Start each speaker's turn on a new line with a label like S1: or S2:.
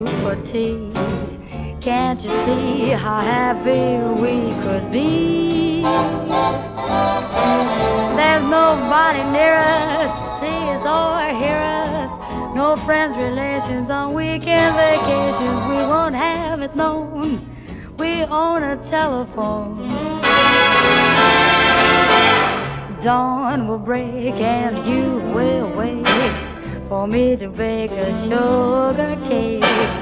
S1: for tea. Can't you see how happy we could be? There's nobody near us to see us or hear us. No friends, relations on weekend vacations. We won't have it known we own a telephone. Dawn will break and you will wait for me to bake a sugar cake.